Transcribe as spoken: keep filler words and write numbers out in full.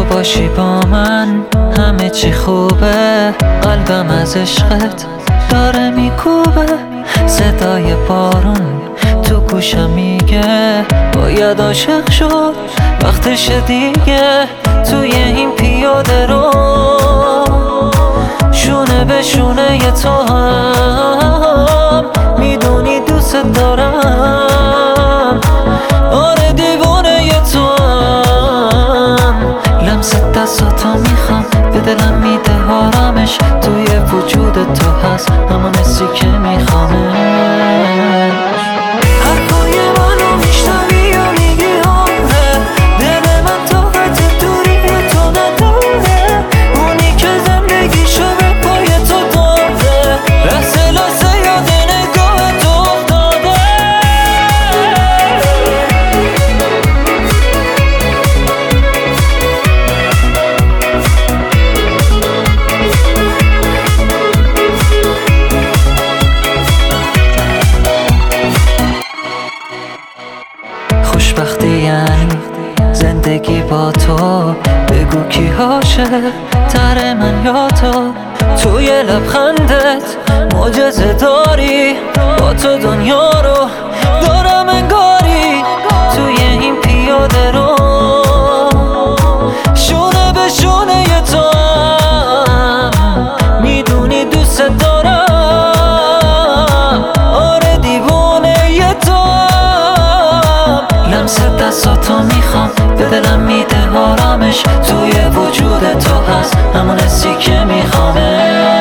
باشی با من همه چی خوبه، قلبم از عشقت داره میکوبه. صدای بارون تو گوشم میگه باید عاشق شد، وقتش دیگه. توی این پیاده رو شونه به شونه تو هم میدونی دوست دارم. آره دیوانه تو هم، لمس دستاتو میخوام، به دلم میده آرامش. توی وجود تو هست همون حسی که میخوامش. حرفای منو میشنوی و میگی آره، دل من طاقت دوری تو نداره. اونی که زندگیشو به پای تو داره، لحظه لحظه یاد نگاه تو افتاده. خوشبختی یعنی زندگی با تو، بگو کی عاشق تر من یا تو. توی لبخندت معجزه داری، با تو دنیا رو دارم انگاری. توی این پیاده رو شونه به شونه تو هم میدونی دوست دارم. آره دیوانه تو هم، لمس دستاتو میخوام، به دلم میده آرامش. توی وجود تو هست همون حسی که میخوامه.